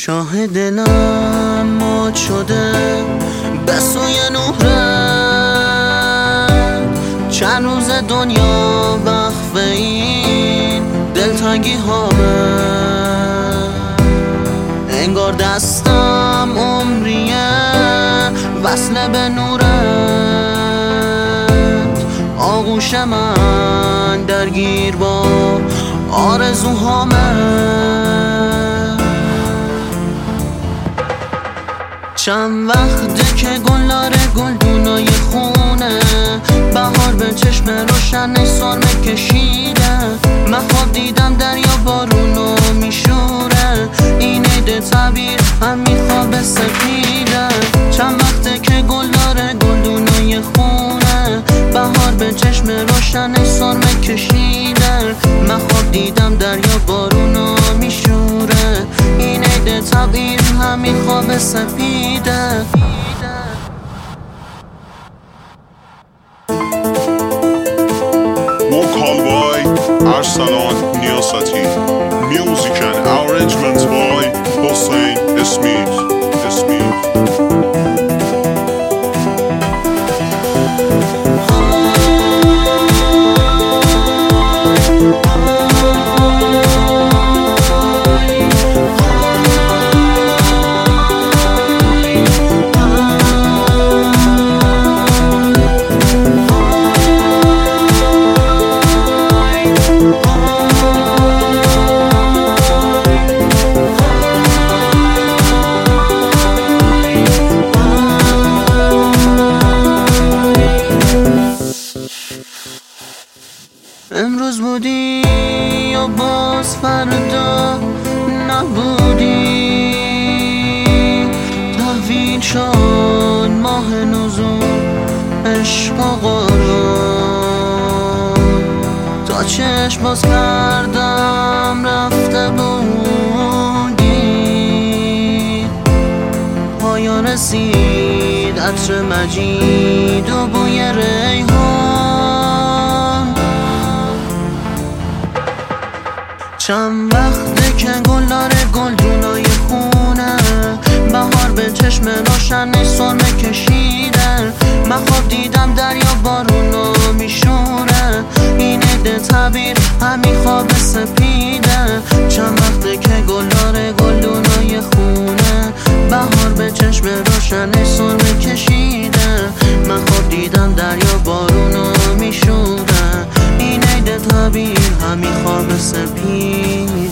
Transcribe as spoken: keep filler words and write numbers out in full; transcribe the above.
چاه دلم مات شده به سوی نورت، چند روز دنیا وقف این دلتنگی هامه، انگار دستم عمریه وصل به نورت، آغوش من درگیر با آرزوهامه. چند وقته که گلاره گلدونای خونه، بهار به چشم روشنش سرمه کشیده، من خواب دیدم دریا بارونو میشوره، این عید تعبیر همین خواب سپیده. چند وقته که گلاره گلدونای خونه، بهار به چشم روشنش سرمه کشیده، من خواب دیدم دریا بارونو میشوره، این عید تعبیر همین خواب سپیده. Vocal by Arsalan Niyasati. Music and arrangements by Hossein Smith. Smith. امروز بودی یا باز فردا نبودی، تحویل شد ماه نزول عشق و قرار، تا چشم باز کردم رفته بودی، پایان رسید عطر مجید و بوی ریحان. چند وقته که گلاره گلدونای خونه، بهار به چشم روشنش سرمه کشیده، من خواب دیدم دریا بارونو میشوره، این عید تعبیر همین خواب سپیده. چند وقته که گلاره گلدونای خونه، بهار به چشم روشنش سرمه کشیده، من خواب دیدم دریا بارونو میشوره، این عید تعبیر همین خواب سپیده.